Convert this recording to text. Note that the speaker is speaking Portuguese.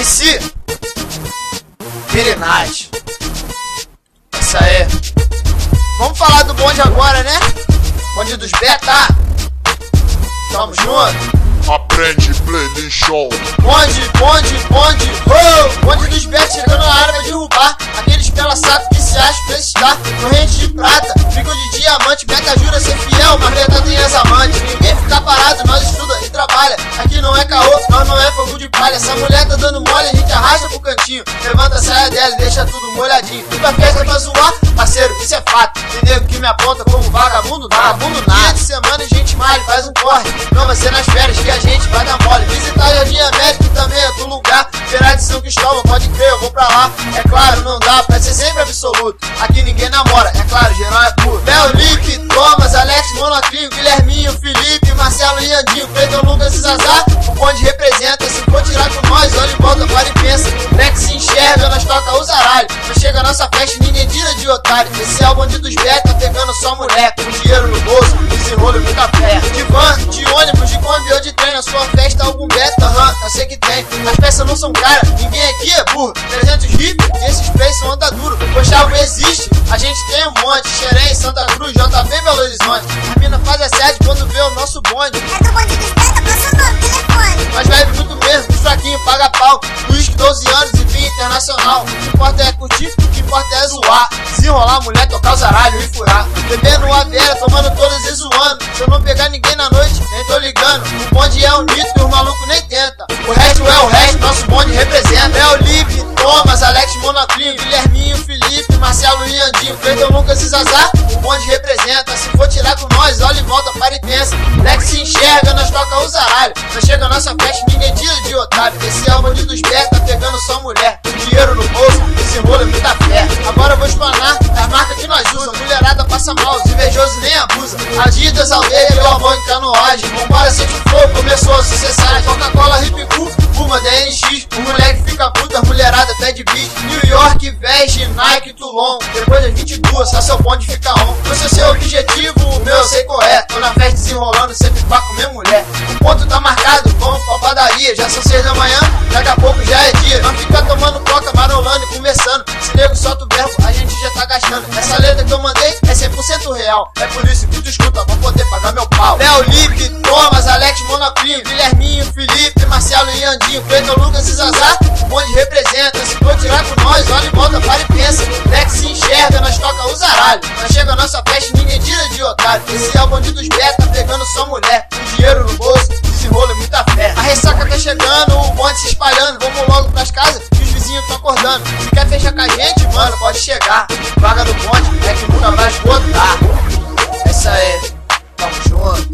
MC Pirinage. Isso aí. Vamos falar do bonde agora, né? Bonde dos beta. Tamo junto. Aprende, play, show. Bonde, oh! Bonde dos beta chegando na área pra derrubar aqueles pela saco que se acham pra estar. Corrente de prata, fico de diamante. Beta jura ser fiel, mas beta tem as amantes. Ninguém fica parado, nós estuda e trabalha. Aqui não é caô, nós não é fogo de palha. Essa mulher tá dando mole, a gente arrasta pro cantinho. Levanta a saia dela e deixa tudo molhadinho. Fui pra festa pra zoar, parceiro, isso é fato. Tem nego que me aponta como vagabundo, vagabundo nada. Dia de semana a gente malha, faz um corre. Não vai ser nas férias que a gente vai dar mole. Visitar o Jardim América também é outro lugar. Feira de São Cristóvão, pode crer, eu vou pra lá. É claro, não dá pra ser sempre absoluto. Aqui ninguém namora, é claro, geral é puro. Léo, Lipe, Thomas, Alex, Monotrinho, Guilherminho, Felipe, Marcelo e Andinho, Cleiton, Lucas e Zazá. O bonde representa, se for tirar com nós, olha e volta, para e pensa. Lex se enxerga, nós toca o zaralho. Mas chega a nossa festa e ninguém tira de otário. Esse é o bonde dos beta, pegando só mulher. Com dinheiro no bolso, desenrolo e muita fé. De van, de ônibus, de Kombi ou de trem. Na sua festa algum beta, eu sei que tem. As peças não são caras, ninguém aqui é burro. 300 hip, esses preços são onda duro. Gostavo existe, a gente tem um monte. Xerém, Santa Cruz, JB, Belo Horizonte. A mina faz assédio quando vê o nosso bonde. É do bonde dos beta, passa o nome, telefone. Mas vai muito mesmo, os fraquinhos paga pau. Luiz, 12 anos e vinha internacional. O que importa é curtir, o que importa é zoar. Desenrolar a mulher, tocar o zaralho e furar. Bebendo uma beira, tomando todas e zoando. Se eu não pegar ninguém na noite, nem tô ligando. O bonde é um mito e os malucos nem tenta. O resto é o resto, nosso bonde representa. Léo, Lipe, Thomas, Alex, Monotrinho, Guilherminho, Felipe, Marcelo e Andinho, Cleiton, Lucas e Zazá. O bonde representa, se for tirar com nós, olha e volta, para e pensa. Lex se enxerga, nós toca o zaralho. Nós chega a nossa festa, ninguém tira de otário. Esse é o bonde dos beta, pegando só mulher. Com dinheiro no bolso, esse rolo é muita fé. Agora eu vou explanar as marcas que nós usamos. Mulherada passa mal, os invejosos nem abusa. Adidas, aldeia, meu amor em canoagem. Vambora, sente o fogo, começou a sucessar. Coca-Cola, Hip Cool, Puma, DNX. O moleque fica puta, a mulherada pede beat. New York, Veste, Nike, Toulon. Depois das 22, só seu bonde fica on. Não sei seu objetivo, o meu eu sei qual é. Tô na festa desenrolando, sempre pra comer mulher. O ponto tá marcado, vamos pra padaria. Já são 6 da manhã, daqui a pouco já é dia. Não fica tomando coca, marolando e conversando. Se nego solta o verbo, a gente já tá gastando. Essa letra que eu mandei é 100% real. É por isso que tu escuta, pra poder pagar meu pau. Léo, Lipe, Thomas, Alex, Monotrinho, Guilherminho, Felipe, Marcelo e Andinho, Cleiton, Lucas e Zazá. O bonde representa, se for tirar com nós, olha e volta, para e pensa. Lex se enxerga, nós toca o zaralho. Nós chega a nossa festa e ninguém tira de otário. Esse é o bonde dos beta, pegando só mulher. Com dinheiro no bolso, desenrolo e muita fé. A ressaca tá chegando, o bonde se espalhando. Vamos logo pras casas que os vizinhos tão acordando. Se quer fechar com a gente, mano, pode chegar. Vaga no bonde, é que nunca vai esgotar. Essa é, tamo junto.